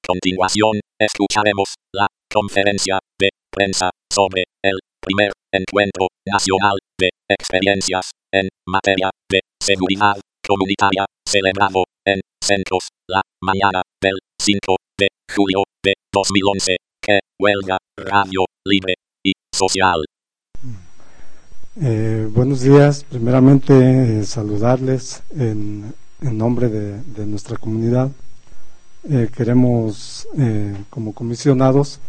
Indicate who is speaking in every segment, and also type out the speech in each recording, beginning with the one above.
Speaker 1: continuación, escucharemos la conferencia de prensa sobre el primer encuentro nacional de experiencias en materia de seguridad comunitaria celebrado en Centros la mañana del 5 de julio de 2011, que Huelga Radio Libre y Social.
Speaker 2: Buenos días, primeramente saludarles en nombre de nuestra comunidad. Queremos como comisionados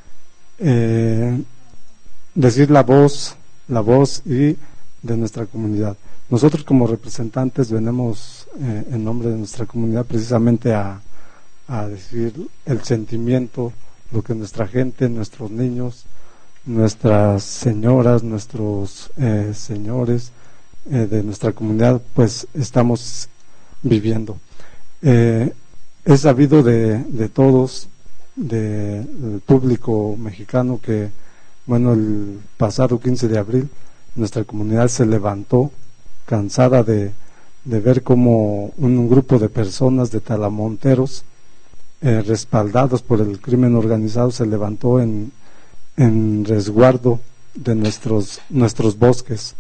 Speaker 2: decir la voz y de nuestra comunidad. Nosotros como representantes venimos en nombre de nuestra comunidad precisamente a decir el sentimiento, lo que nuestra gente, nuestros niños, nuestras señoras, nuestros señores de nuestra comunidad pues estamos viviendo. Es sabido de todos, del público mexicano, que bueno, el pasado 15 de abril nuestra comunidad se levantó cansada de ver cómo un grupo de personas, de talamonteros, respaldados por el crimen organizado, se levantó en resguardo de nuestros bosques.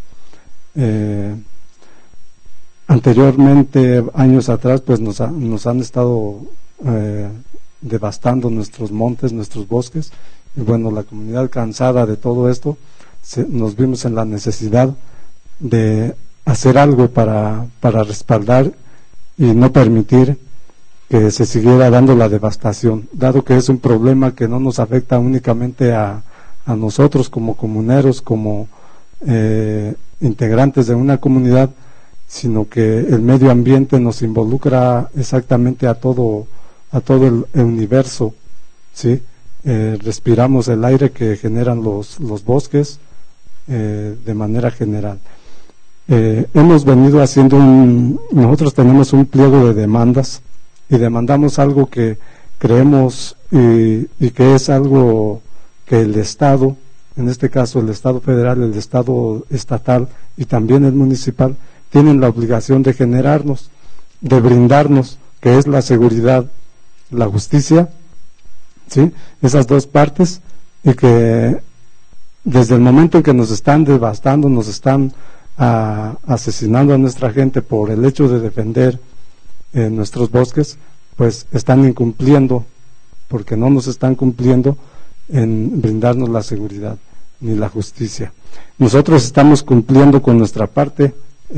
Speaker 2: Anteriormente, años atrás, pues nos han estado devastando nuestros montes, nuestros bosques, y bueno, la comunidad, cansada de todo esto, nos vimos en la necesidad de hacer algo para respaldar y no permitir que se siguiera dando la devastación, dado que es un problema que no nos afecta únicamente a nosotros como comuneros, como integrantes de una comunidad, sino que el medio ambiente nos involucra exactamente a todo el universo, ¿sí? Respiramos el aire que generan los bosques de manera general. Hemos venido haciendo nosotros tenemos un pliego de demandas y demandamos algo que creemos y que es algo que el Estado, en este caso el Estado federal, el Estado estatal y también el municipal, tienen la obligación de generarnos, de brindarnos, que es la seguridad, la justicia, ¿sí? Esas dos partes, y que desde el momento en que nos están devastando, nos están asesinando a nuestra gente por el hecho de defender nuestros bosques, pues están incumpliendo, porque no nos están cumpliendo en brindarnos la seguridad ni la justicia. Nosotros estamos cumpliendo con nuestra parte.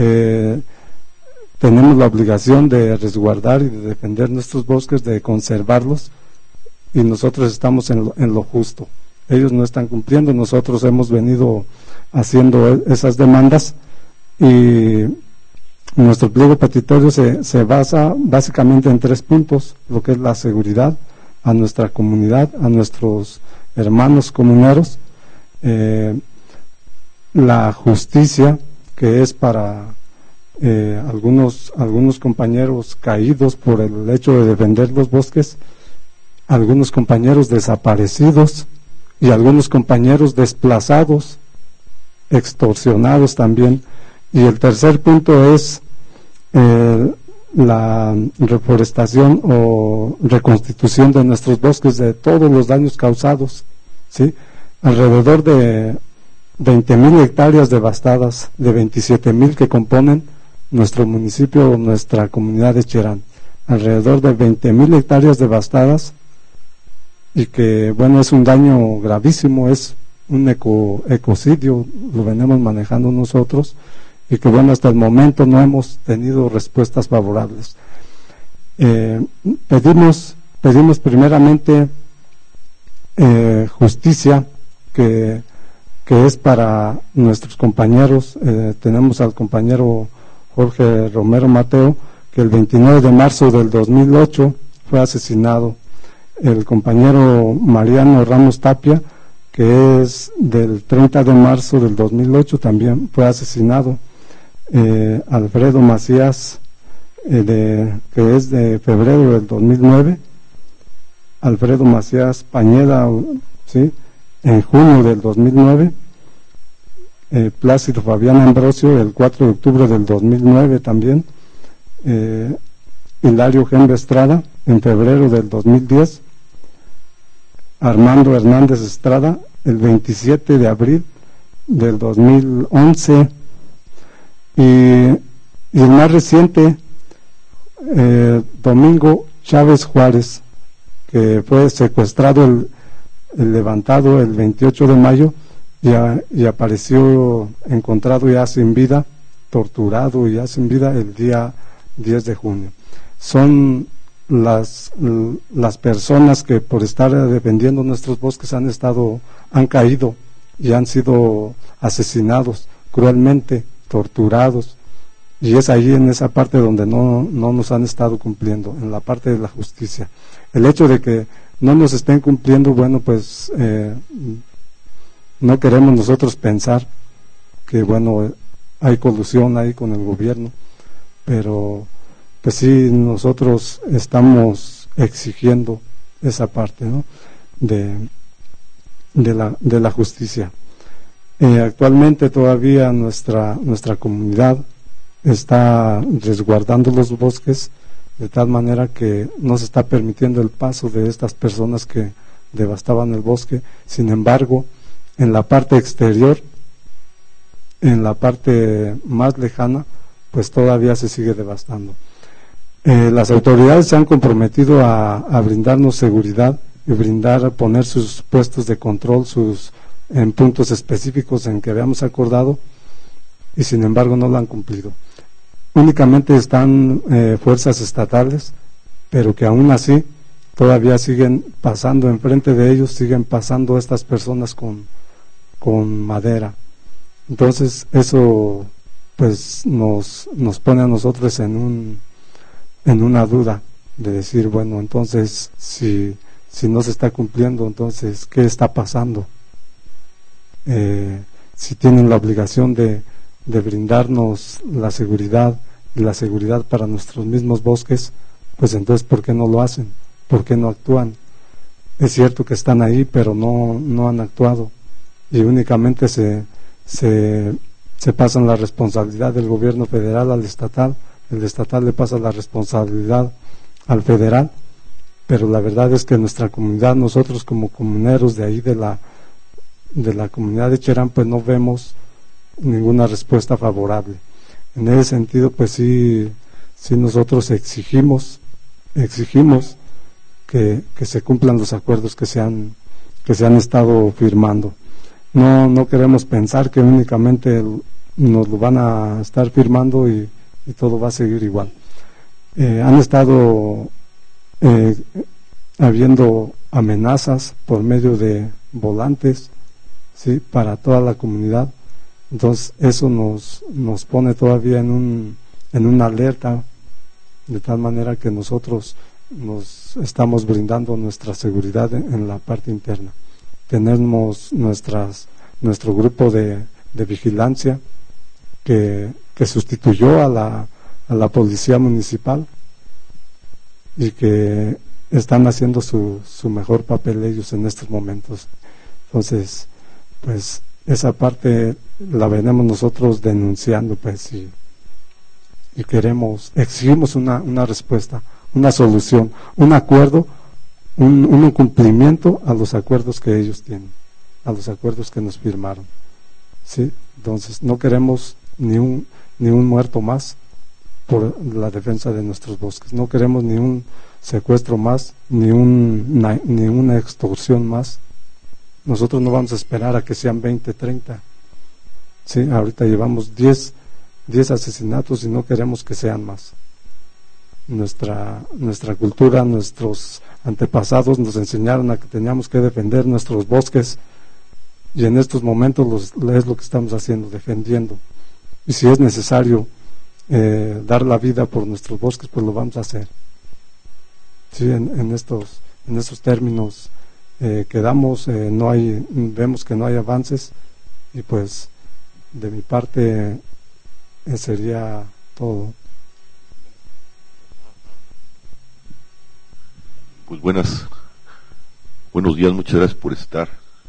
Speaker 2: Tenemos la obligación de resguardar y de defender nuestros bosques, de conservarlos, y nosotros estamos en lo justo. Ellos no están cumpliendo, nosotros hemos venido haciendo esas demandas, y nuestro pliego petitorio se basa básicamente en 3 puntos: lo que es la seguridad a nuestra comunidad, a nuestros hermanos comuneros, la justicia, que es para algunos compañeros caídos por el hecho de defender los bosques, algunos compañeros desaparecidos y algunos compañeros desplazados, extorsionados también. Y el tercer punto es la reforestación o reconstitución de nuestros bosques, de todos los daños causados, ¿sí? Alrededor de 20,000 hectáreas devastadas, de 27,000 que componen nuestro municipio, nuestra comunidad de Cherán. Alrededor de 20,000 hectáreas devastadas, y que bueno, es un daño gravísimo, es un ecocidio, lo venimos manejando nosotros, y que bueno, hasta el momento no hemos tenido respuestas favorables. Pedimos primeramente justicia, que es para nuestros compañeros. Tenemos al compañero Jorge Romero Mateo, que el 29 de marzo del 2008 fue asesinado. El compañero Mariano Ramos Tapia, que es del 30 de marzo del 2008, también fue asesinado. Alfredo Macías, que es de febrero del 2009. Alfredo Macías Pañeda, ¿sí?, en junio del 2009. Plácido Fabián Ambrosio, el 4 de octubre del 2009 también. Hilario Gembe Estrada, en febrero del 2010. Armando Hernández Estrada, el 27 de abril del 2011, y el más reciente, Domingo Chávez Juárez, que fue secuestrado, el levantado el 28 de mayo y apareció encontrado ya sin vida, torturado y ya sin vida el día 10 de junio. Son las personas que por estar defendiendo nuestros bosques han caído y han sido asesinados cruelmente, torturados, y es ahí en esa parte donde no nos han estado cumpliendo, en la parte de la justicia. El hecho de que no nos estén cumpliendo, bueno, pues no queremos nosotros pensar que, bueno, hay colusión ahí con el gobierno, pero pues sí, nosotros estamos exigiendo esa parte, ¿no?, de la justicia. Actualmente todavía nuestra comunidad está resguardando los bosques de tal manera que no se está permitiendo el paso de estas personas que devastaban el bosque. Sin embargo, en la parte exterior, en la parte más lejana, pues todavía se sigue devastando. Las autoridades se han comprometido a brindarnos seguridad y poner sus puestos de control en puntos específicos en que habíamos acordado, y sin embargo no lo han cumplido. Únicamente están fuerzas estatales, pero que aún así todavía siguen pasando enfrente de ellos, siguen pasando estas personas con madera. Entonces eso pues nos pone a nosotros en una duda de decir, bueno, entonces si no se está cumpliendo, entonces ¿qué está pasando? Si tienen la obligación de brindarnos la seguridad y la seguridad para nuestros mismos bosques, pues entonces ¿por qué no lo hacen? ¿Por qué no actúan? Es cierto que están ahí, pero no han actuado, y únicamente se pasan la responsabilidad del gobierno federal al estatal. El estatal le pasa la responsabilidad al federal, pero la verdad es que nuestra comunidad, nosotros como comuneros de ahí de la comunidad de Cherán, pues no vemos ninguna respuesta favorable. En ese sentido, pues sí nosotros exigimos que se cumplan los acuerdos que se han estado firmando. No queremos pensar que únicamente nos lo van a estar firmando y todo va a seguir igual. Han estado habiendo amenazas por medio de volantes, ¿sí?, para toda la comunidad. Entonces eso nos pone todavía en una alerta, de tal manera que nosotros nos estamos brindando nuestra seguridad en la parte interna. Tenemos nuestro grupo de vigilancia que sustituyó a la policía municipal, y que están haciendo su mejor papel ellos en estos momentos. Entonces, pues esa parte la venimos nosotros denunciando, pues, y exigimos una respuesta, una solución, un acuerdo, un cumplimiento a los acuerdos que ellos tienen, a los acuerdos que nos firmaron, ¿sí? Entonces no queremos ni un muerto más por la defensa de nuestros bosques, no queremos ni un secuestro más, ni una extorsión más. Nosotros no vamos a esperar a que sean 20, 30. Sí, ahorita llevamos 10 asesinatos y no queremos que sean más. Nuestra cultura, nuestros antepasados nos enseñaron a que teníamos que defender nuestros bosques, y en estos momentos es lo que estamos haciendo, defendiendo. Y si es necesario dar la vida por nuestros bosques, pues lo vamos a hacer. Sí, en estos términos quedamos, vemos que no hay avances, y pues de mi parte sería todo.
Speaker 3: Pues buenos días, muchas gracias por estar.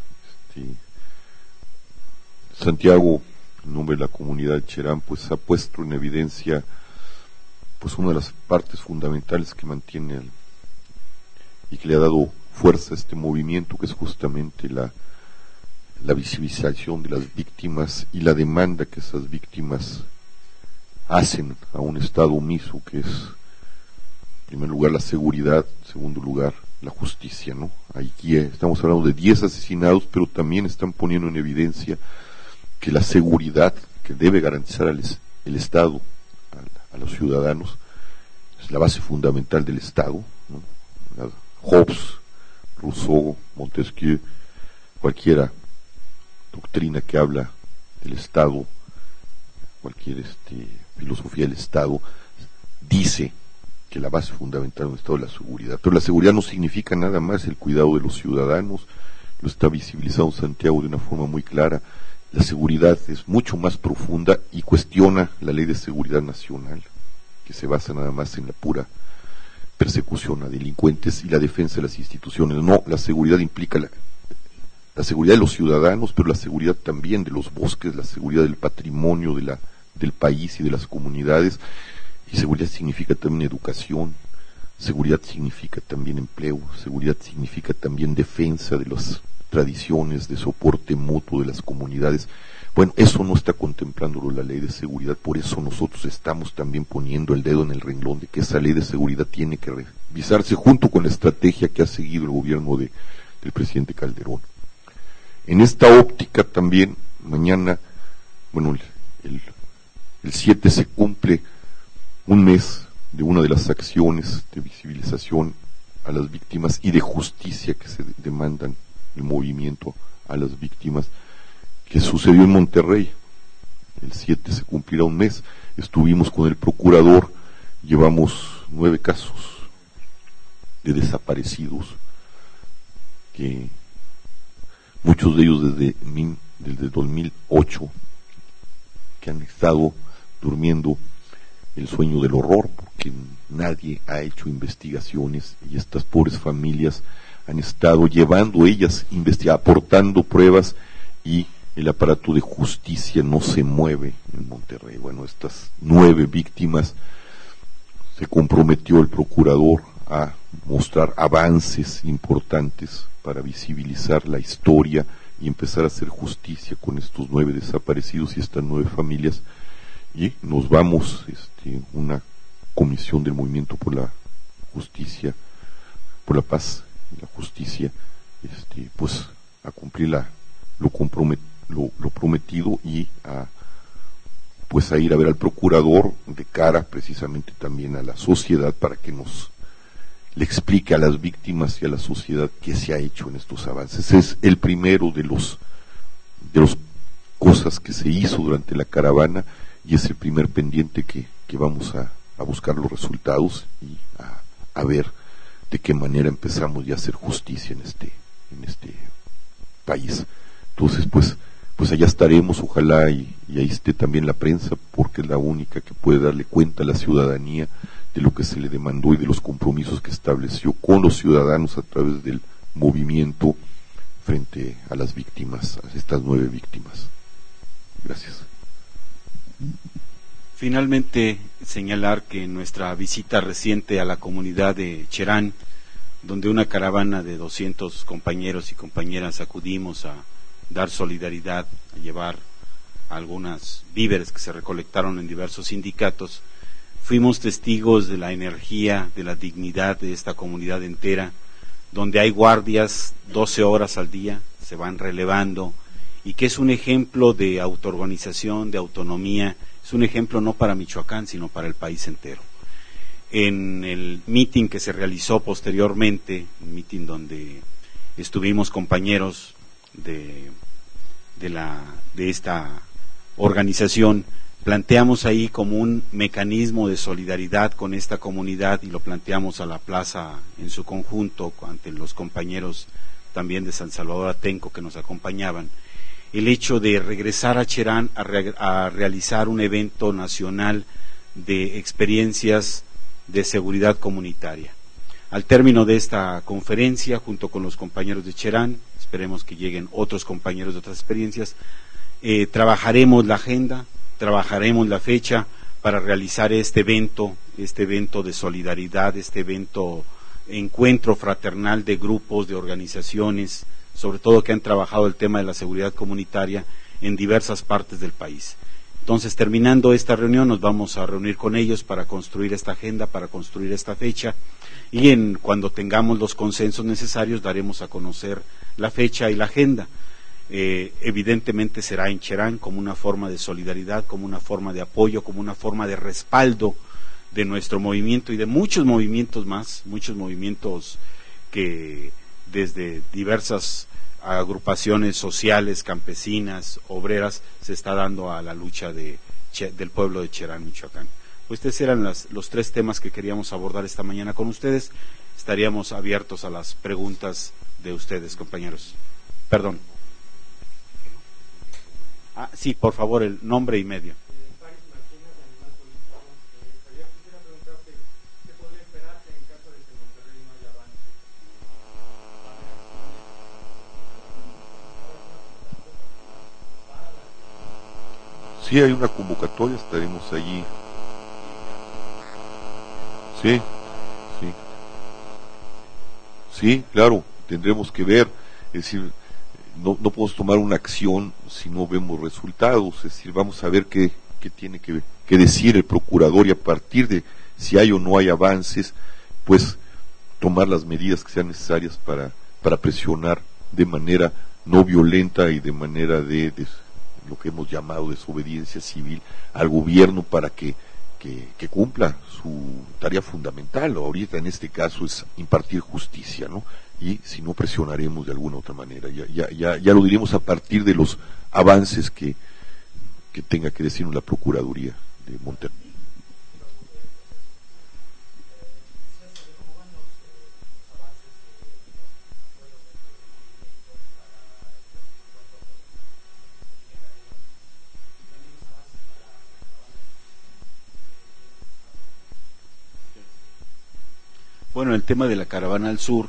Speaker 3: Santiago, en nombre de la comunidad de Cherán, pues ha puesto en evidencia pues una de las partes fundamentales que mantiene y que le ha dado fuerza este movimiento, que es justamente la visibilización de las víctimas y la demanda que esas víctimas hacen a un Estado omiso, que es, en primer lugar, la seguridad, en segundo lugar, la justicia, ¿no? Aquí estamos hablando de 10 asesinados, pero también están poniendo en evidencia que la seguridad que debe garantizar el Estado a los ciudadanos es la base fundamental del Estado, ¿no? Hobbes, Rousseau, Montesquieu, cualquiera doctrina que habla del Estado, cualquier filosofía del Estado, dice que la base fundamental de un Estado es la seguridad. Pero la seguridad no significa nada más el cuidado de los ciudadanos, lo está visibilizado Santiago de una forma muy clara. La seguridad es mucho más profunda y cuestiona la ley de seguridad nacional, que se basa nada más en la pura persecución a delincuentes y la defensa de las instituciones. No, la seguridad implica la seguridad de los ciudadanos, pero la seguridad también de los bosques, la seguridad del patrimonio del país y de las comunidades. Y seguridad significa también educación, seguridad significa también empleo, seguridad significa también defensa de las tradiciones, de soporte mutuo de las comunidades. Bueno, eso no está contemplándolo la ley de seguridad, por eso nosotros estamos también poniendo el dedo en el renglón de que esa ley de seguridad tiene que revisarse junto con la estrategia que ha seguido el gobierno del presidente Calderón. En esta óptica también, mañana, bueno, el 7 se cumple un mes de una de las acciones de visibilización a las víctimas y de justicia que se demandan el movimiento a las víctimas, que sucedió en Monterrey. El 7 se cumplirá un mes. Estuvimos con el procurador, llevamos 9 casos de desaparecidos, que muchos de ellos desde 2008, que han estado durmiendo el sueño del horror, porque nadie ha hecho investigaciones y estas pobres familias han estado llevando ellas, aportando pruebas, y el aparato de justicia no se mueve en Monterrey. Bueno, estas 9 víctimas, se comprometió el procurador a mostrar avances importantes para visibilizar la historia y empezar a hacer justicia con estos 9 desaparecidos y estas 9 familias. Y nos vamos, una comisión del Movimiento por la Justicia, por la Paz y la Justicia, pues a cumplir lo prometido y pues a ir a ver al procurador de cara precisamente también a la sociedad, para que le explique a las víctimas y a la sociedad qué se ha hecho en estos avances. Es el primero de los cosas que se hizo durante la caravana, y es el primer pendiente que vamos a buscar los resultados y a ver de qué manera empezamos ya a hacer justicia en este país. Entonces, pues allá estaremos, ojalá y ahí esté también la prensa, porque es la única que puede darle cuenta a la ciudadanía de lo que se le demandó y de los compromisos que estableció con los ciudadanos a través del movimiento frente a las víctimas, a estas 9 víctimas. Gracias.
Speaker 4: Finalmente, señalar que en nuestra visita reciente a la comunidad de Cherán, donde una caravana de 200 compañeros y compañeras acudimos a dar solidaridad, a llevar algunas víveres que se recolectaron en diversos sindicatos, fuimos testigos de la energía, de la dignidad de esta comunidad entera, donde hay guardias 12 horas al día, se van relevando, y que es un ejemplo de autoorganización, de autonomía. Es un ejemplo no para Michoacán, sino para el país entero. En el meeting que se realizó posteriormente, un meeting donde estuvimos compañeros de esta organización, planteamos ahí como un mecanismo de solidaridad con esta comunidad, y lo planteamos a la plaza en su conjunto ante los compañeros también de San Salvador Atenco que nos acompañaban, el hecho de regresar a Cherán a realizar un evento nacional de experiencias de seguridad comunitaria. Al término de esta conferencia, junto con los compañeros de Cherán, esperemos que lleguen otros compañeros de otras experiencias, trabajaremos la agenda, trabajaremos la fecha para realizar este evento de solidaridad, este evento encuentro fraternal de grupos, de organizaciones, sobre todo que han trabajado el tema de la seguridad comunitaria en diversas partes del país. Entonces, terminando esta reunión, nos vamos a reunir con ellos para construir esta agenda, para construir esta fecha, y cuando tengamos los consensos necesarios daremos a conocer la fecha y la agenda. Evidentemente será en Cherán como una forma de solidaridad, como una forma de apoyo, como una forma de respaldo de nuestro movimiento y de muchos movimientos más, muchos movimientos que desde diversas agrupaciones sociales, campesinas, obreras, se está dando a la lucha del pueblo de Cherán, Michoacán. Pues estos eran los tres temas que queríamos abordar esta mañana con ustedes. Estaríamos abiertos a las preguntas de ustedes, compañeros. Perdón. Sí, por favor, el nombre y medio.
Speaker 3: Sí, hay una convocatoria, estaremos allí. Sí, sí. Sí, claro, tendremos que ver, es decir, no podemos tomar una acción si no vemos resultados, es decir, vamos a ver qué tiene que decir el procurador y a partir de si hay o no hay avances, pues tomar las medidas que sean necesarias para presionar de manera no violenta y de manera de lo que hemos llamado desobediencia civil al gobierno para que cumpla su tarea fundamental. Ahorita en este caso es impartir justicia, ¿no? Y si no presionaremos de alguna otra manera, ya lo diremos a partir de los avances que tenga que decirnos la Procuraduría de Monterrey.
Speaker 4: Bueno, el tema de la Caravana al Sur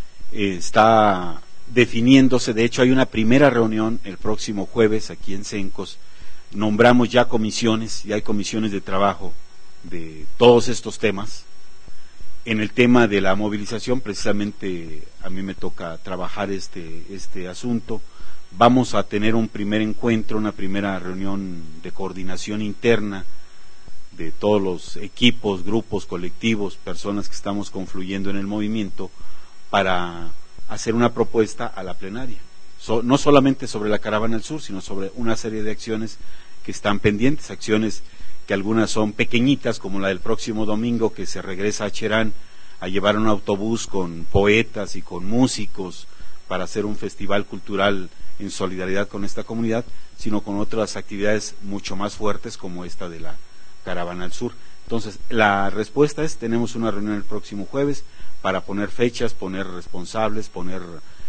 Speaker 4: está definiéndose. De hecho, hay una primera reunión el próximo jueves aquí en Cencos. Nombramos ya comisiones, y hay comisiones de trabajo de todos estos temas. En el tema de la movilización, precisamente a mí me toca trabajar este asunto. Vamos a tener un primer encuentro, una primera reunión de coordinación interna de todos los equipos, grupos, colectivos, personas que estamos confluyendo en el movimiento para hacer una propuesta a la plenaria. No solamente sobre la Caravana al Sur, sino sobre una serie de acciones que están pendientes, acciones que algunas son pequeñitas, como la del próximo domingo, que se regresa a Cherán a llevar un autobús con poetas y con músicos para hacer un festival cultural en solidaridad con esta comunidad, sino con otras actividades mucho más fuertes como esta de la Caravana al Sur. Entonces, la respuesta es, tenemos una reunión el próximo jueves para poner fechas, poner responsables, poner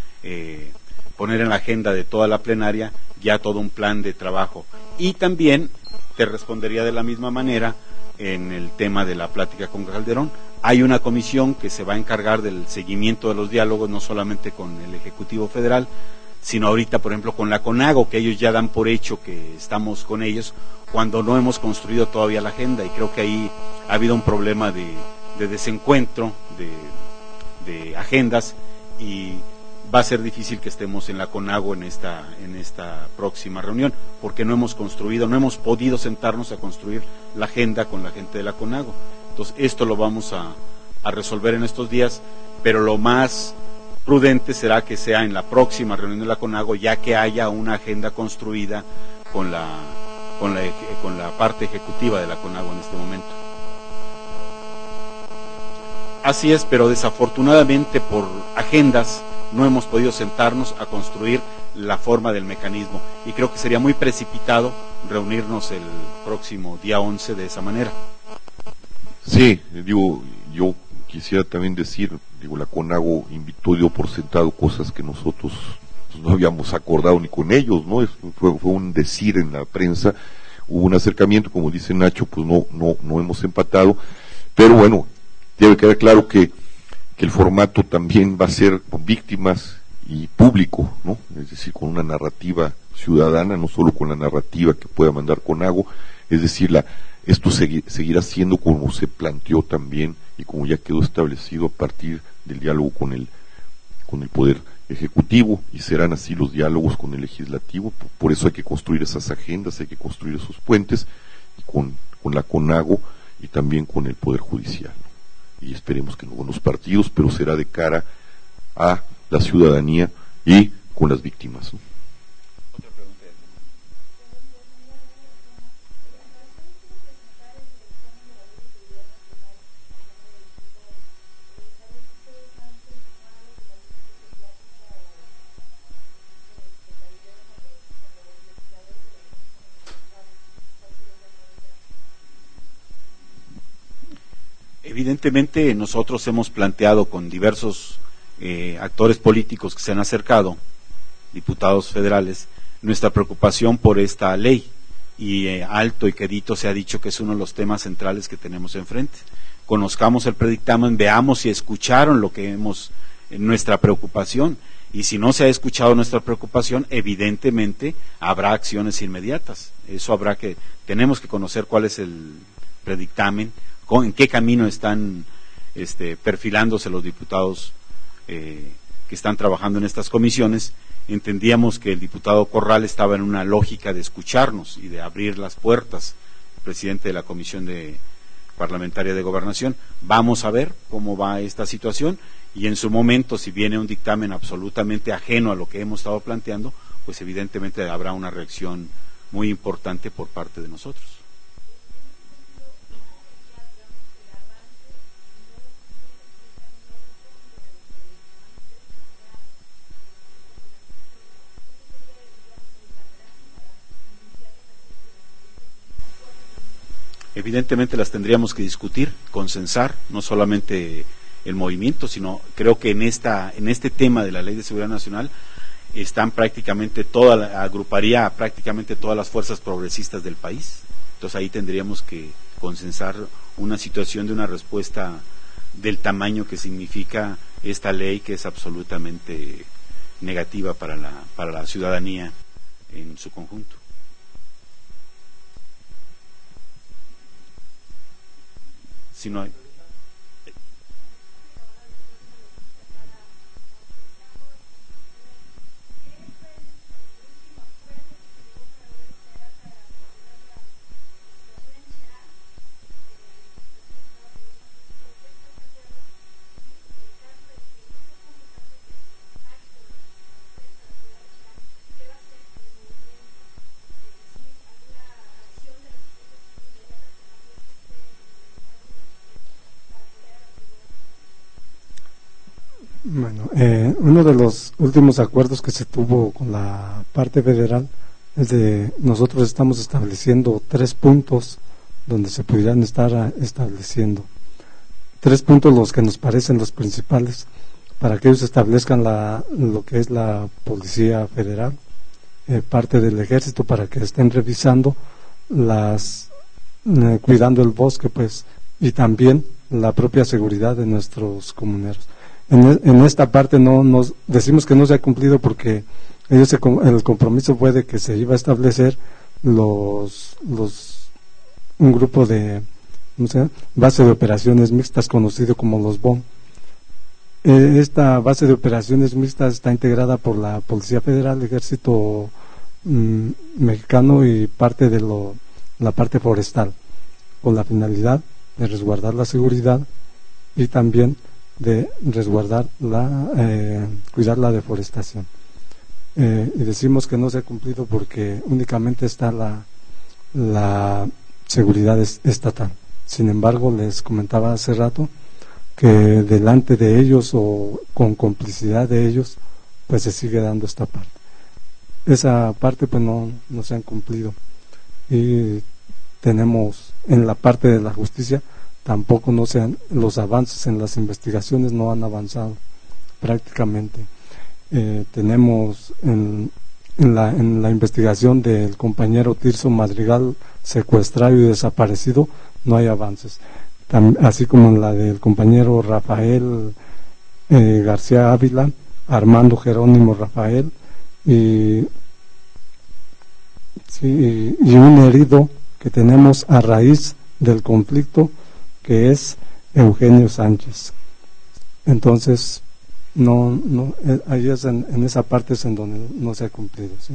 Speaker 4: en la agenda de toda la plenaria ya todo un plan de trabajo. Y también te respondería de la misma manera en el tema de la plática con Calderón. Hay una comisión que se va a encargar del seguimiento de los diálogos, no solamente con el Ejecutivo Federal, sino ahorita, por ejemplo, con la CONAGO, que ellos ya dan por hecho que estamos con ellos, cuando no hemos construido todavía la agenda, y creo que ahí ha habido un problema de desencuentro de agendas, y va a ser difícil que estemos en la CONAGO en esta próxima reunión, porque no hemos podido sentarnos a construir la agenda con la gente de la CONAGO. Entonces, esto lo vamos a resolver en estos días, pero lo más prudente será que sea en la próxima reunión de la CONAGO, ya que haya una agenda construida con la parte ejecutiva de la CONAGO en este momento. Así es, pero desafortunadamente por agendas no hemos podido sentarnos a construir la forma del mecanismo, y creo que sería muy precipitado reunirnos el próximo día 11 de esa manera.
Speaker 3: Sí, yo quisiera también decir, la CONAGO invitó y dio por sentado cosas que nosotros pues, no habíamos acordado ni con ellos, ¿no? Fue un decir en la prensa, hubo un acercamiento, como dice Nacho, pues no hemos empatado, pero bueno, debe quedar claro que el formato también va a ser con víctimas y público, ¿no? Es decir, con una narrativa ciudadana, no solo con la narrativa que pueda mandar CONAGO, es decir, esto seguirá siendo como se planteó también y como ya quedó establecido a partir del diálogo con el Poder Ejecutivo, y serán así los diálogos con el Legislativo. Por eso hay que construir esas agendas, hay que construir esos puentes, y con la CONAGO y también con el Poder Judicial. Y esperemos que no con los partidos, pero será de cara a la ciudadanía y con las víctimas, ¿no?
Speaker 4: Evidentemente nosotros hemos planteado con diversos actores políticos que se han acercado, diputados federales, nuestra preocupación por esta ley, y alto y quedito se ha dicho que es uno de los temas centrales que tenemos enfrente. Conozcamos el predictamen, veamos si escucharon lo que nuestra preocupación, y si no se ha escuchado nuestra preocupación, evidentemente habrá acciones inmediatas. Eso tenemos que conocer cuál es el predictamen, en qué camino están perfilándose los diputados que están trabajando en estas comisiones. Entendíamos que el diputado Corral estaba en una lógica de escucharnos y de abrir las puertas, presidente de la Comisión Parlamentaria de Gobernación. Vamos a ver cómo va esta situación, y en su momento, si viene un dictamen absolutamente ajeno a lo que hemos estado planteando, pues evidentemente habrá una reacción muy importante por parte de nosotros. Evidentemente las tendríamos que discutir, consensar, no solamente el movimiento, sino creo que en este tema de la Ley de Seguridad Nacional están agruparía prácticamente todas las fuerzas progresistas del país. Entonces ahí tendríamos que consensar una situación de una respuesta del tamaño que significa esta ley, que es absolutamente negativa para la ciudadanía en su conjunto. Si no hay.
Speaker 2: Bueno, uno de los últimos acuerdos que se tuvo con la parte federal es de nosotros estamos estableciendo 3 puntos donde se pudieran estar estableciendo 3 puntos, los que nos parecen los principales, para que ellos establezcan lo que es la Policía Federal, parte del Ejército, para que estén revisando cuidando el bosque, pues, y también la propia seguridad de nuestros comuneros. En esta parte no nos decimos que no se ha cumplido, porque el compromiso fue de que se iba a establecer un grupo de base de operaciones mixtas, conocido como los BOM. Esta base de operaciones mixtas está integrada por la Policía Federal, Ejército Mexicano y parte de la parte forestal, con la finalidad de resguardar la seguridad y también de resguardar cuidar la deforestación. Y decimos que no se ha cumplido porque únicamente está la seguridad estatal. Sin embargo, les comentaba hace rato que delante de ellos o con complicidad de ellos, pues se sigue dando esta parte. Esa parte pues no se han cumplido. Y tenemos en la parte de la justicia, tampoco los avances en las investigaciones no han avanzado prácticamente. Tenemos en la investigación del compañero Tirso Madrigal, secuestrado y desaparecido, no hay avances, así como en la del compañero Rafael García Ávila, Armando Jerónimo Rafael, y un herido que tenemos a raíz del conflicto, que es Eugenio Sánchez. Entonces, ahí es en esa parte es en donde no se ha cumplido, ¿sí?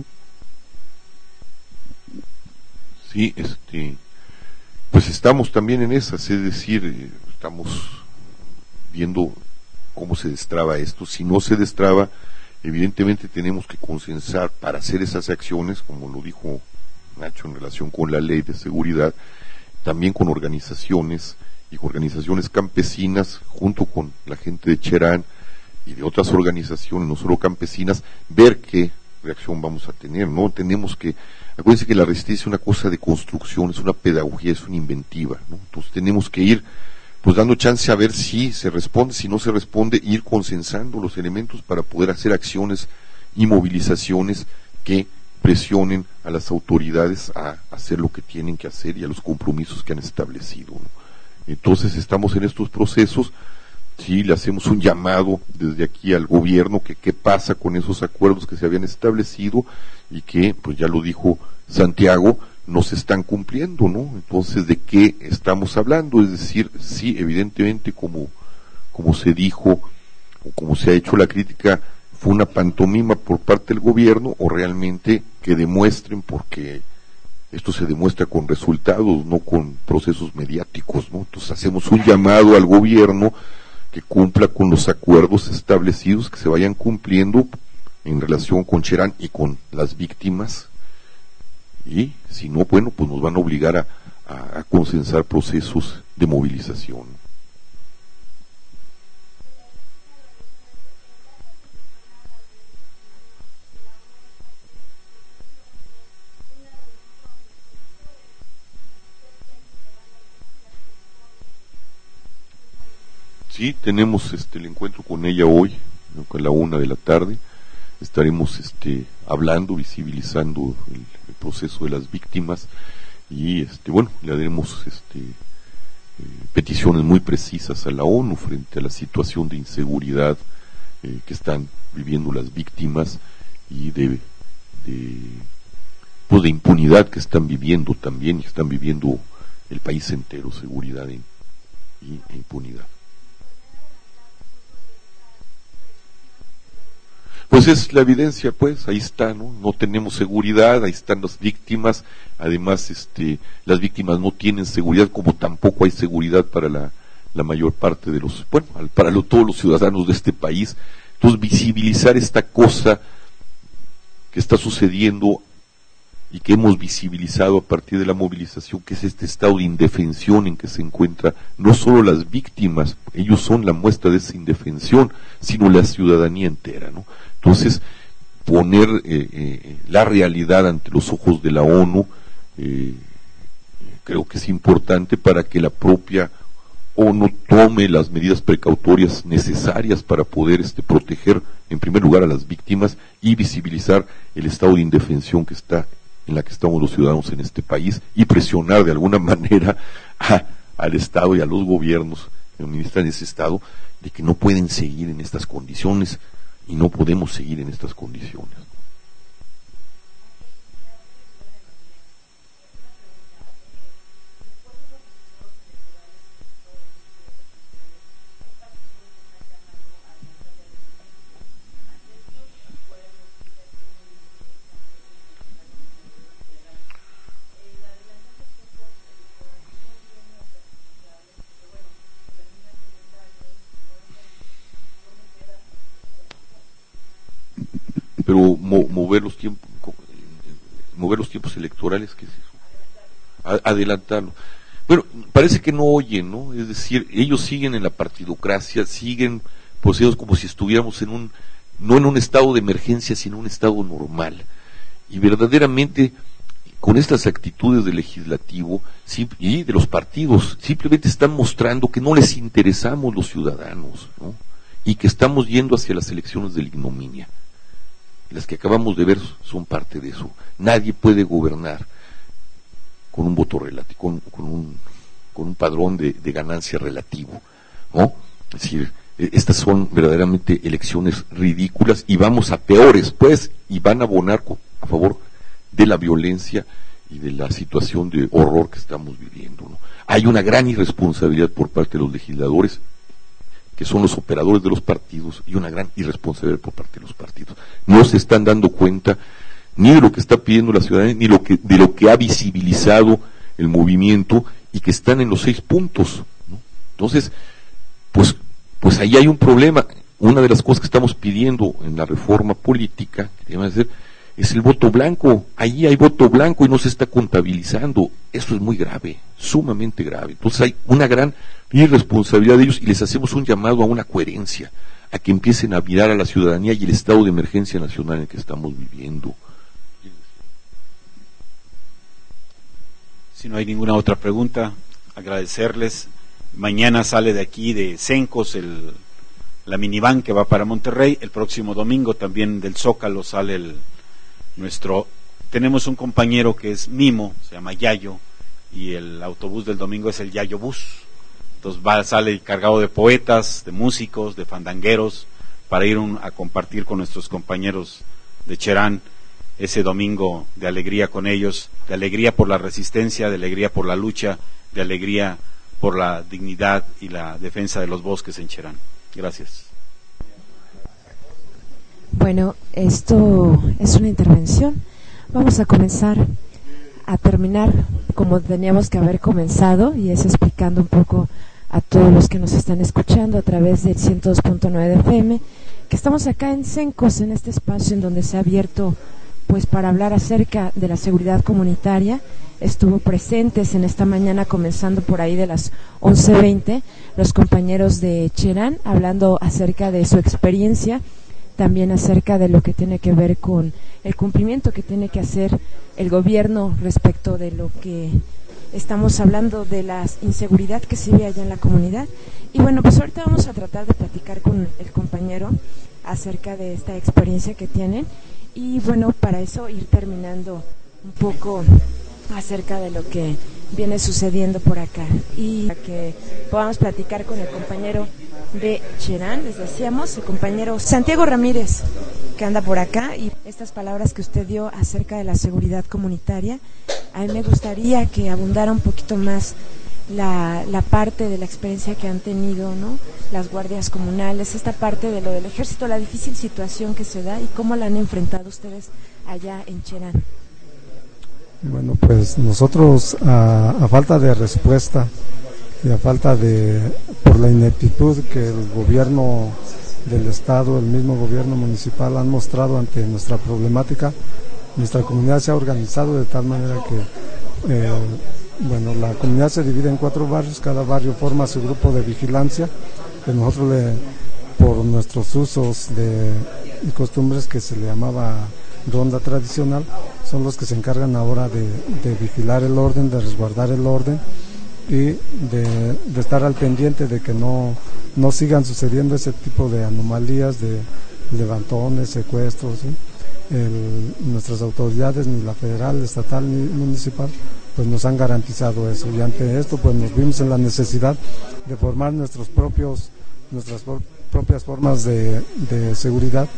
Speaker 3: Sí, pues estamos también en esas, es decir, estamos viendo cómo se destraba esto. Si no se destraba, evidentemente tenemos que consensar para hacer esas acciones, como lo dijo Nacho en relación con la ley de seguridad, también con organizaciones y organizaciones campesinas, junto con la gente de Cherán y de otras organizaciones, no solo campesinas, ver qué reacción vamos a tener, ¿no? Acuérdense que la resistencia es una cosa de construcción, es una pedagogía, es una inventiva, ¿no? Entonces tenemos que ir pues dando chance a ver si se responde, si no se responde, ir consensando los elementos para poder hacer acciones y movilizaciones que presionen a las autoridades a hacer lo que tienen que hacer y a los compromisos que han establecido, ¿no? Entonces estamos en estos procesos. Sí, le hacemos un llamado desde aquí al gobierno que qué pasa con esos acuerdos que se habían establecido y que, pues ya lo dijo Santiago, no se están cumpliendo, ¿no? Entonces, ¿de qué estamos hablando? Es decir, sí, evidentemente, como se dijo, o como se ha hecho la crítica, fue una pantomima por parte del gobierno, o realmente que demuestren, porque esto se demuestra con resultados, no con procesos mediáticos, ¿no? Entonces hacemos un llamado al gobierno que cumpla con los acuerdos establecidos, que se vayan cumpliendo en relación con Cherán y con las víctimas, y si no, bueno, pues nos van a obligar a consensar procesos de movilización. Sí, tenemos el encuentro con ella hoy, a la 1:00 p.m. Estaremos hablando, visibilizando el proceso de las víctimas y bueno, le haremos peticiones muy precisas a la ONU frente a la situación de inseguridad que están viviendo las víctimas y de impunidad que están viviendo también, y están viviendo el país entero, seguridad e impunidad. Pues es la evidencia, pues, ahí está, ¿no? No tenemos seguridad, ahí están las víctimas, además, las víctimas no tienen seguridad, como tampoco hay seguridad para la mayor parte de todos los ciudadanos de este país. Entonces, visibilizar esta cosa que está sucediendo y que hemos visibilizado a partir de la movilización, que es este estado de indefensión en que se encuentra no solo las víctimas, ellos son la muestra de esa indefensión, sino la ciudadanía entera, ¿no? Entonces, poner la realidad ante los ojos de la ONU, creo que es importante para que la propia ONU tome las medidas precautorias necesarias para poder proteger, en primer lugar, a las víctimas y visibilizar el estado de indefensión en la que estamos los ciudadanos en este país, y presionar de alguna manera al Estado y a los gobiernos que administran ese Estado de que no pueden seguir en estas condiciones y no podemos seguir en estas condiciones. Pero mover los tiempos electorales, ¿qué es eso? Adelantarlo. Bueno, parece que no oyen, ¿no? Es decir, ellos siguen en la partidocracia, siguen procesos como si estuviéramos no en un estado de emergencia, sino en un estado normal. Y verdaderamente, con estas actitudes del legislativo y de los partidos, simplemente están mostrando que no les interesamos los ciudadanos, ¿no? Y que estamos yendo hacia las elecciones de la ignominia. Las que acabamos de ver son parte de eso. Nadie puede gobernar con un voto relativo, con un padrón de ganancia relativo, ¿no? Es decir, estas son verdaderamente elecciones ridículas y vamos a peores, pues, y van a abonar a favor de la violencia y de la situación de horror que estamos viviendo, ¿no? Hay una gran irresponsabilidad por parte de los legisladores que son los operadores de los partidos, y una gran irresponsabilidad por parte de los partidos. No se están dando cuenta ni de lo que está pidiendo la ciudadanía, ni de lo que ha visibilizado el movimiento, y que están en los 6 puntos, ¿no? Entonces, pues ahí hay un problema. Una de las cosas que estamos pidiendo en la reforma política, que debe ser, es el voto blanco. Ahí hay voto blanco y no se está contabilizando. Eso es muy grave, sumamente grave. Entonces hay una gran irresponsabilidad de ellos, y les hacemos un llamado a una coherencia, a que empiecen a mirar a la ciudadanía y el estado de emergencia nacional en el que estamos viviendo.
Speaker 4: Si no hay ninguna otra pregunta, agradecerles. Mañana sale de aquí de Cencos la minivan que va para Monterrey. El próximo domingo también del Zócalo sale tenemos un compañero que es Mimo, se llama Yayo, y el autobús del domingo es el Yayo Bus. Entonces sale cargado de poetas, de músicos, de fandangueros, para ir a compartir con nuestros compañeros de Cherán ese domingo de alegría con ellos, de alegría por la resistencia, de alegría por la lucha, de alegría por la dignidad y la defensa de los bosques en Cherán. Gracias.
Speaker 5: Bueno, esto es una intervención. Vamos a comenzar a terminar como teníamos que haber comenzado, y es explicando un poco a todos los que nos están escuchando a través del 102.9 de FM, que estamos acá en Cencos, en este espacio en donde se ha abierto pues para hablar acerca de la seguridad comunitaria. Estuvo presentes en esta mañana, comenzando por ahí de las 11:20, los compañeros de Cherán, hablando acerca de su experiencia, también acerca de lo que tiene que ver con el cumplimiento que tiene que hacer el gobierno respecto de lo que estamos hablando, de la inseguridad que se vive allá en la comunidad. Y bueno, pues ahorita vamos a tratar de platicar con el compañero acerca de esta experiencia que tienen, y bueno, para eso ir terminando un poco acerca de lo que viene sucediendo por acá, y para que podamos platicar con el compañero de Cherán, les decíamos, el compañero Santiago Ramírez, que anda por acá, y estas palabras que usted dio acerca de la seguridad comunitaria, a mí me gustaría que abundara un poquito más la parte de la experiencia que han tenido, ¿no? Las guardias comunales, esta parte de lo del ejército, la difícil situación que se da y cómo la han enfrentado ustedes allá en Cherán.
Speaker 2: Bueno, pues nosotros a falta de respuesta y a falta por la ineptitud que el gobierno del estado, el mismo gobierno municipal han mostrado ante nuestra problemática, nuestra comunidad se ha organizado de tal manera que bueno, la comunidad se divide en 4 barrios, cada barrio forma su grupo de vigilancia, que nosotros por nuestros usos y costumbres, que se le llamaba ronda tradicional, son los que se encargan ahora de vigilar el orden, de resguardar el orden y de estar al pendiente de que no sigan sucediendo ese tipo de anomalías, de levantones, secuestros, ¿sí? Nuestras autoridades, ni la federal, estatal ni municipal, pues nos han garantizado eso, y ante esto pues nos vimos en la necesidad de formar nuestras propias formas de seguridad,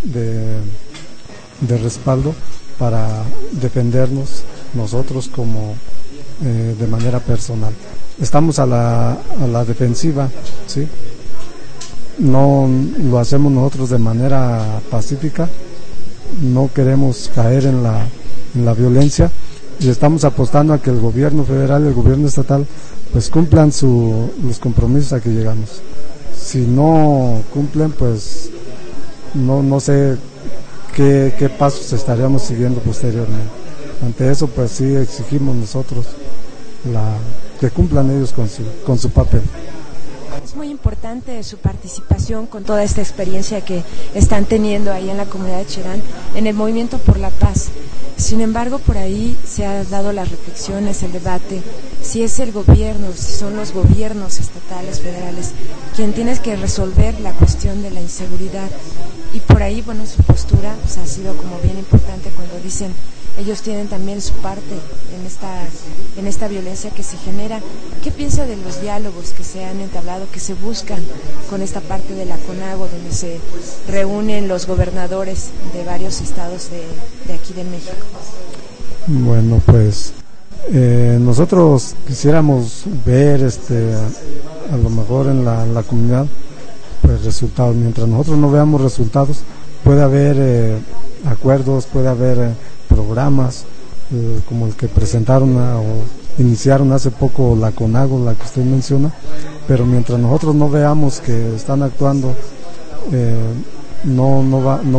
Speaker 2: de respaldo, para defendernos nosotros como de manera personal. Estamos a la defensiva, ¿sí? No lo hacemos nosotros de manera pacífica, no queremos caer en la violencia, y estamos apostando a que el gobierno federal y el gobierno estatal pues cumplan los compromisos a que llegamos. Si no cumplen, pues no sé qué pasos estaríamos siguiendo posteriormente. Ante eso pues sí exigimos nosotros que cumplan ellos con su papel.
Speaker 5: Es muy importante su participación con toda esta experiencia que están teniendo ahí en la comunidad de Cherán, en el movimiento por la paz. Sin embargo, por ahí se han dado las reflexiones, el debate, si es el gobierno, si son los gobiernos estatales, federales, quien tiene que resolver la cuestión de la inseguridad. Y por ahí, bueno, su postura pues, ha sido como bien importante cuando dicen ellos tienen también su parte en esta violencia que se genera. ¿Qué piensa de los diálogos que se han entablado, que se buscan con esta parte de la CONAGO, donde se reúnen los gobernadores de varios estados de aquí de México?
Speaker 2: Bueno, pues nosotros quisiéramos ver a lo mejor en la comunidad pues resultados. Mientras nosotros no veamos resultados, puede haber acuerdos, puede haber programas como el que presentaron o iniciaron hace poco la CONAGO, la que usted menciona, pero mientras nosotros no veamos que están actuando, no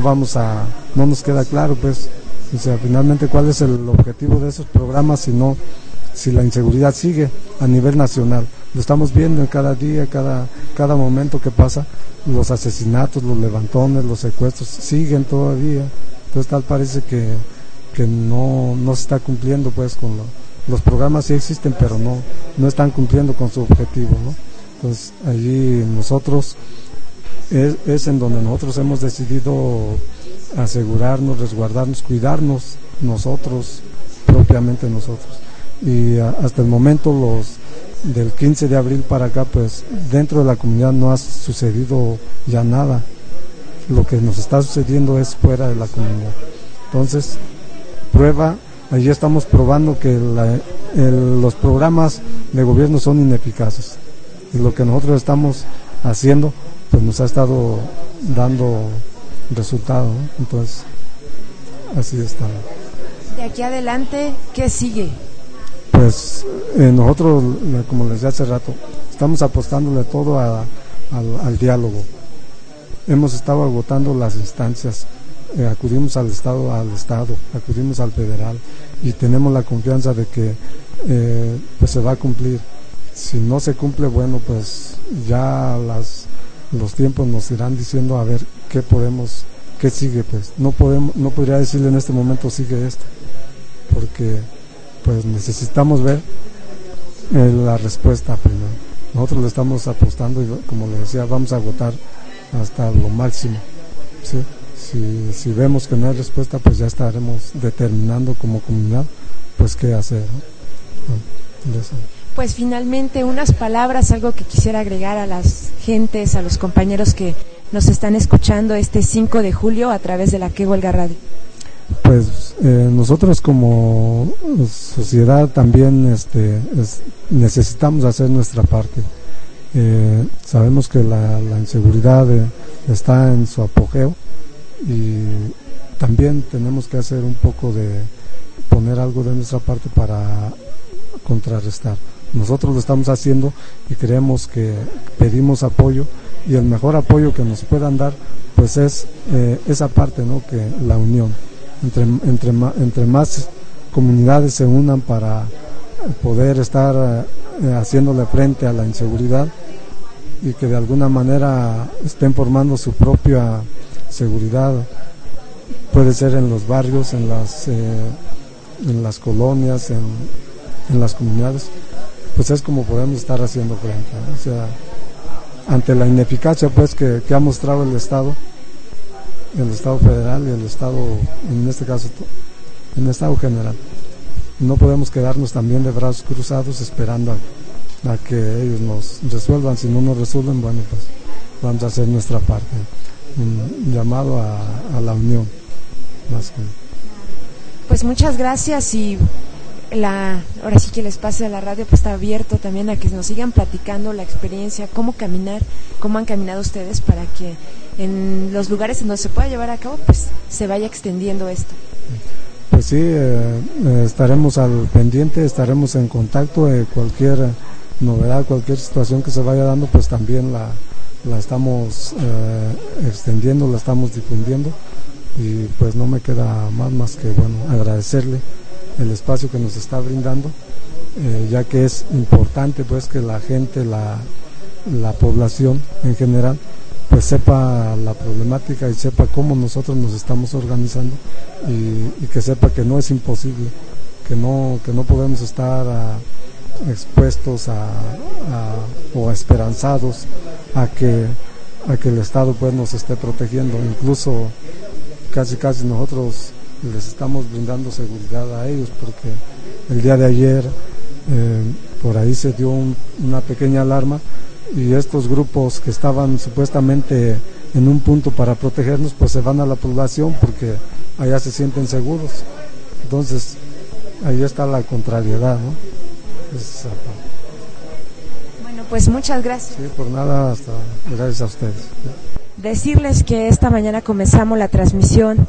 Speaker 2: nos queda claro, pues, o sea, finalmente cuál es el objetivo de esos programas, si la inseguridad sigue a nivel nacional. Lo estamos viendo en cada día, cada momento que pasa, los asesinatos, los levantones, los secuestros siguen todavía. Entonces tal parece que no se está cumpliendo, pues, con los programas. Sí existen, pero no están cumpliendo con su objetivo, ¿no? Entonces allí nosotros es en donde nosotros hemos decidido asegurarnos, resguardarnos, cuidarnos nosotros, propiamente nosotros. Y hasta el momento, del 15 de abril para acá, pues dentro de la comunidad no ha sucedido ya nada. Lo que nos está sucediendo es fuera de la comunidad. Entonces, allí estamos probando que los programas de gobierno son ineficaces. Y lo que nosotros estamos haciendo, pues nos ha estado dando resultado, ¿no? Entonces, así está.
Speaker 5: De aquí adelante, ¿qué sigue?
Speaker 2: Pues nosotros, como les decía hace rato, estamos apostándole todo al diálogo. Hemos estado agotando las instancias, acudimos al Estado, acudimos al federal y tenemos la confianza de que pues se va a cumplir. Si no se cumple, bueno, pues ya los tiempos nos irán diciendo a ver qué sigue, pues. No podría decirle en este momento sigue esto, porque pues necesitamos ver la respuesta primero. Nosotros le estamos apostando y, como le decía, vamos a agotar hasta lo máximo, ¿sí? Si vemos que no hay respuesta, pues ya estaremos determinando como comunidad pues qué hacer, ¿no?
Speaker 5: Pues finalmente unas palabras, algo que quisiera agregar a las gentes, a los compañeros que nos están escuchando este 5 de julio a través de la Que Huelga Radio.
Speaker 2: Pues nosotros como sociedad también necesitamos hacer nuestra parte. Sabemos que la inseguridad está en su apogeo y también tenemos que hacer un poco poner algo de nuestra parte para contrarrestar. Nosotros lo estamos haciendo y creemos que pedimos apoyo, y el mejor apoyo que nos puedan dar pues es esa parte, ¿no? Que la unión. Entre más comunidades se unan para poder estar haciéndole frente a la inseguridad y que de alguna manera estén formando su propia seguridad, puede ser en los barrios, en las colonias, en las comunidades, pues es como podemos estar haciendo frente, ¿no? O sea, ante la ineficacia pues que ha mostrado el Estado federal y el Estado, en este caso el Estado general, no podemos quedarnos también de brazos cruzados esperando a que ellos nos resuelvan. Si no nos resuelven, bueno, pues vamos a hacer nuestra parte, un llamado a la unión más que...
Speaker 5: Pues muchas gracias, y ahora sí que el espacio de la radio pues está abierto también a que nos sigan platicando la experiencia, cómo han caminado ustedes para que en los lugares en donde se pueda llevar a cabo pues se vaya extendiendo esto.
Speaker 2: Pues sí, estaremos al pendiente, estaremos en contacto. Cualquier novedad, cualquier situación que se vaya dando, pues también la estamos extendiendo, la estamos difundiendo, y pues no me queda más que, bueno, agradecerle el espacio que nos está brindando, ya que es importante pues que la gente, la población en general, pues sepa la problemática y sepa cómo nosotros nos estamos organizando, y que sepa que no es imposible, que no podemos estar expuestos o esperanzados a que el Estado pues nos esté protegiendo. Incluso casi nosotros les estamos brindando seguridad a ellos, porque el día de ayer por ahí se dio una pequeña alarma, y estos grupos que estaban supuestamente en un punto para protegernos pues se van a la población porque allá se sienten seguros. Entonces ahí está la contrariedad, ¿no?
Speaker 5: Pues muchas gracias.
Speaker 2: Sí, por nada, hasta gracias a ustedes.
Speaker 5: Decirles que esta mañana comenzamos la transmisión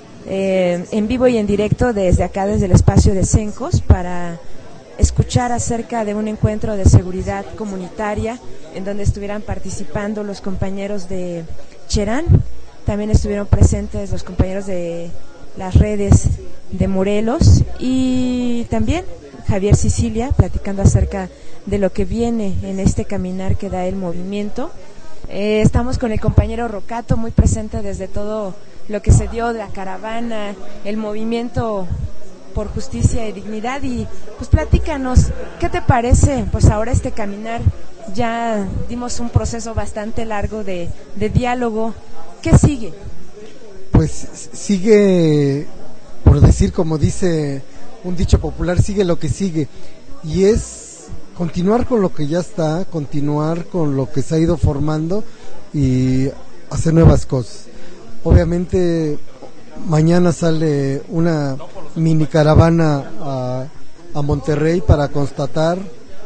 Speaker 5: en vivo y en directo desde acá, desde el espacio de Cencos, para escuchar acerca de un encuentro de seguridad comunitaria en donde estuvieran participando los compañeros de Cherán. También estuvieron presentes los compañeros de las redes de Morelos y también Javier Sicilia, platicando acerca de lo que viene en este caminar que da el movimiento. Estamos con el compañero Rocato, muy presente desde todo lo que se dio de la caravana, el movimiento por justicia y dignidad, y pues platícanos, ¿qué te parece pues ahora este caminar? Ya dimos un proceso bastante largo de diálogo. ¿Qué sigue?
Speaker 6: Pues sigue, por decir como dice un dicho popular, sigue lo que sigue, y es continuar con lo que ya está, continuar con lo que se ha ido formando y hacer nuevas cosas. Obviamente mañana sale una mini caravana a Monterrey para constatar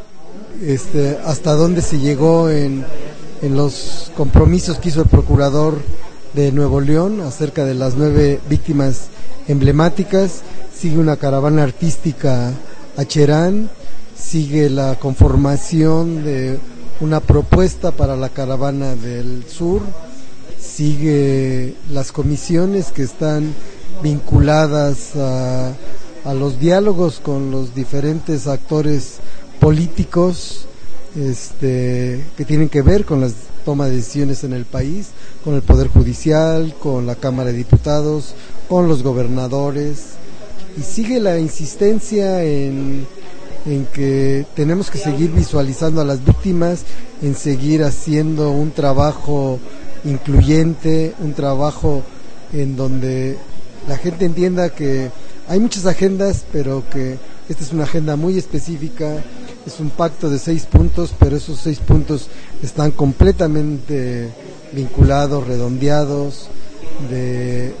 Speaker 6: hasta dónde se llegó en los compromisos que hizo el procurador de Nuevo León acerca de las 9 víctimas emblemáticas. Sigue una caravana artística a Cherán, sigue la conformación de una propuesta para la caravana del sur, sigue las comisiones que están vinculadas a los diálogos con los diferentes actores políticos que tienen que ver con la toma de decisiones en el país, con el Poder Judicial, con la Cámara de Diputados, con los gobernadores, y sigue la insistencia en que tenemos que seguir visualizando a las víctimas, en seguir haciendo un trabajo incluyente, un trabajo en donde la gente entienda que hay muchas agendas, pero que esta es una agenda muy específica. Es un pacto de 6 puntos, pero esos 6 puntos están completamente vinculados, redondeados, de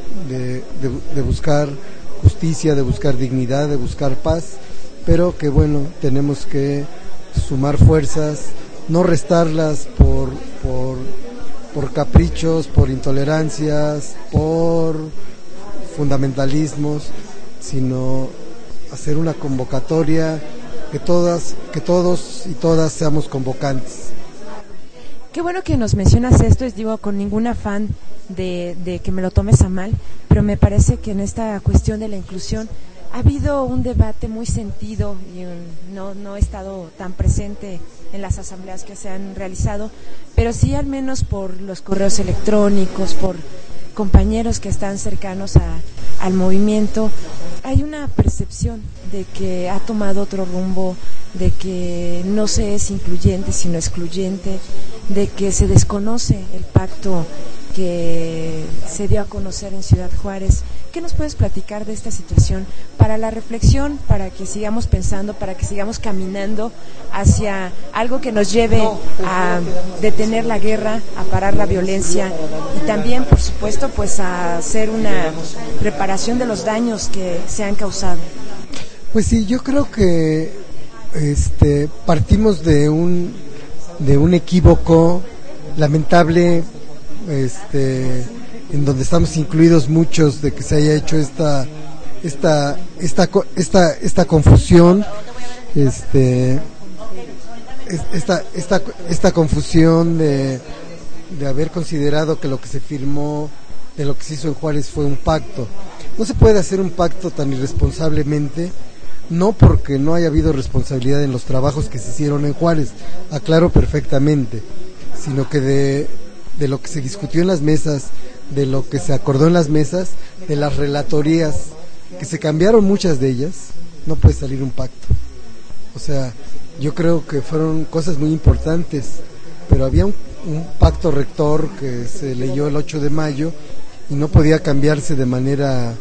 Speaker 6: buscar justicia, de buscar dignidad, de buscar paz, pero que bueno, tenemos que sumar fuerzas, no restarlas por caprichos, por intolerancias, por fundamentalismos, sino hacer una convocatoria que todos y todas seamos convocantes.
Speaker 5: Qué bueno que nos mencionas esto, digo, con ningún afán de que me lo tomes a mal, pero me parece que en esta cuestión de la inclusión ha habido un debate muy sentido y no he estado tan presente en las asambleas que se han realizado, pero sí al menos por los correos electrónicos, por compañeros que están cercanos al movimiento, hay una percepción de que ha tomado otro rumbo, de que no se es incluyente sino excluyente, de que se desconoce el pacto que se dio a conocer en Ciudad Juárez. ¿Qué nos puedes platicar de esta situación para la reflexión, para que sigamos pensando, para que sigamos caminando hacia algo que nos lleve a detener la guerra, a parar la violencia y también, por supuesto, pues a hacer una reparación de los daños que se han causado?
Speaker 6: Pues sí, yo creo que partimos de un equívoco lamentable, en donde estamos incluidos muchos, de que se haya hecho esta confusión, esta confusión de haber considerado que lo que se firmó, de lo que se hizo en Juárez, fue un pacto. No se puede hacer un pacto tan irresponsablemente, no porque no haya habido responsabilidad en los trabajos que se hicieron en Juárez, aclaro perfectamente, sino que de lo que se discutió en las mesas, de lo que se acordó en las mesas, de las relatorías, que se cambiaron muchas de ellas, no puede salir un pacto. O sea, yo creo que fueron cosas muy importantes, pero había un pacto rector que se leyó el 8 de mayo y no podía cambiarse de manera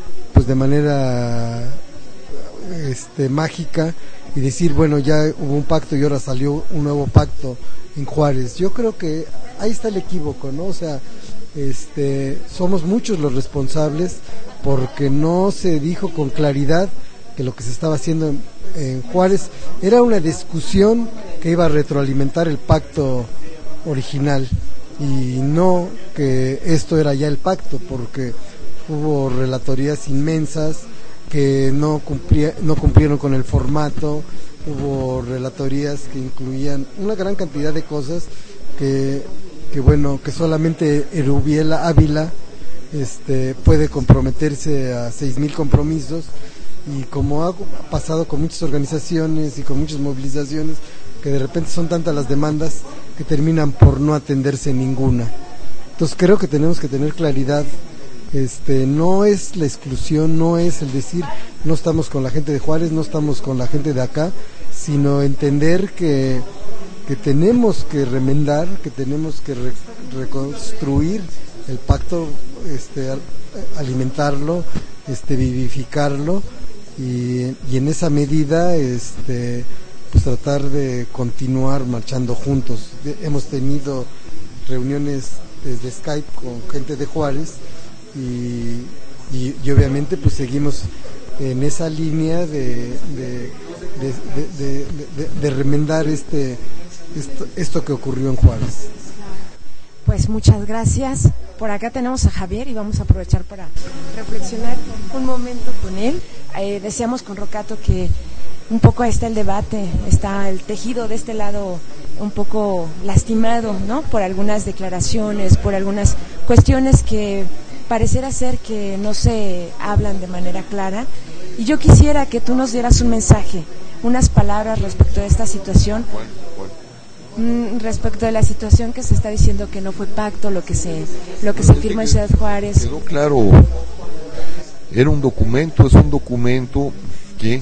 Speaker 6: mágica y decir, bueno, ya hubo un pacto y ahora salió un nuevo pacto en Juárez. Yo creo que ahí está el equívoco, ¿no? O sea, somos muchos los responsables porque no se dijo con claridad que lo que se estaba haciendo en Juárez era una discusión que iba a retroalimentar el pacto original, y no que esto era ya el pacto, porque hubo relatorías inmensas que no cumplieron con el formato, hubo relatorías que incluían una gran cantidad de cosas que bueno, que solamente Erubiel Ávila puede comprometerse a 6,000 compromisos, y como ha pasado con muchas organizaciones y con muchas movilizaciones, que de repente son tantas las demandas que terminan por no atenderse ninguna. Entonces creo que tenemos que tener claridad, no es la exclusión, no es el decir no estamos con la gente de Juárez, no estamos con la gente de acá, sino entender que tenemos que remendar, que tenemos que reconstruir el pacto, alimentarlo, vivificarlo, y en esa medida pues tratar de continuar marchando juntos. Hemos tenido reuniones desde Skype con gente de Juárez, y obviamente pues seguimos en esa línea de remendar esto que ocurrió en Juárez.
Speaker 5: Pues muchas gracias. Por acá tenemos a Javier y vamos a aprovechar para reflexionar un momento con él. Deseamos con Rocato que un poco está el debate, está el tejido de este lado un poco lastimado, ¿no? Por algunas declaraciones, por algunas cuestiones que pareciera ser que no se hablan de manera clara. Y yo quisiera que tú nos dieras un mensaje, unas palabras respecto de esta situación. Respecto de la situación que se está diciendo que no fue pacto, lo que se firma en Ciudad Juárez.
Speaker 3: Quedó claro, era un documento, es un documento que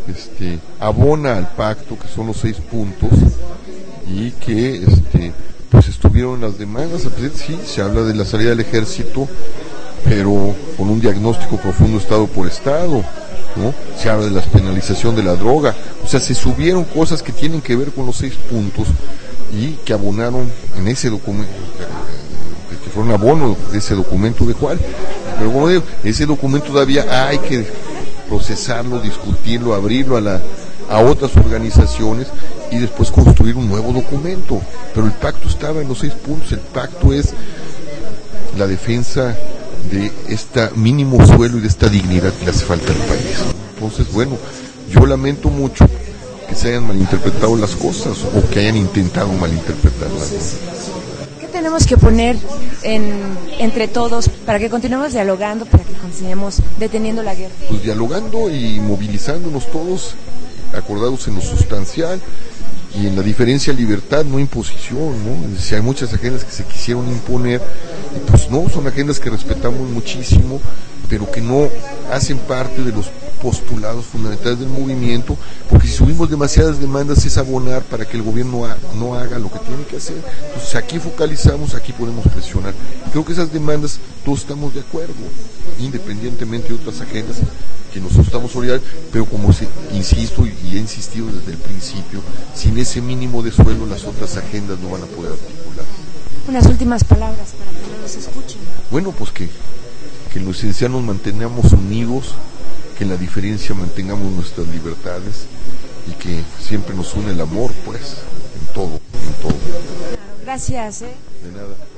Speaker 3: abona al pacto, que son los 6 puntos, y que pues estuvieron las demandas. Sí, se habla de la salida del ejército, pero con un diagnóstico profundo estado por estado, ¿no? Se habla de la penalización de la droga, o sea, se subieron cosas que tienen que ver con los 6 puntos y que abonaron en ese documento, que fueron abono de ese documento de Juárez. Pero como digo, ese documento todavía hay que procesarlo, discutirlo, abrirlo a otras organizaciones y después construir un nuevo documento. Pero el pacto estaba en los 6 puntos, el pacto es la defensa de este mínimo suelo y de esta dignidad que le hace falta al país. Entonces, bueno, yo lamento mucho que se hayan malinterpretado las cosas o que hayan intentado malinterpretarlas.
Speaker 5: ¿Qué tenemos que poner entre todos para que continuemos dialogando, para que continuemos deteniendo la guerra?
Speaker 3: Pues dialogando y movilizándonos todos, acordados en lo sustancial y en la diferencia libertad, no imposición, ¿no? Si hay muchas agendas que se quisieron imponer, y pues no, son agendas que respetamos muchísimo, pero que no hacen parte de los postulados fundamentales del movimiento, porque si subimos demasiadas demandas es abonar para que el gobierno no haga lo que tiene que hacer. Entonces aquí focalizamos, aquí podemos presionar. Creo que esas demandas todos estamos de acuerdo, independientemente de otras agendas que nosotros estamos solidarios, pero como insisto y he insistido desde el principio, sin ese mínimo de suelo las otras agendas no van a poder articular.
Speaker 5: Unas últimas palabras para que no nos escuchen.
Speaker 3: Bueno, pues que en lo esencial nos mantengamos unidos, que en la diferencia mantengamos nuestras libertades y que siempre nos une el amor, pues, en todo.
Speaker 5: Gracias.
Speaker 3: De nada.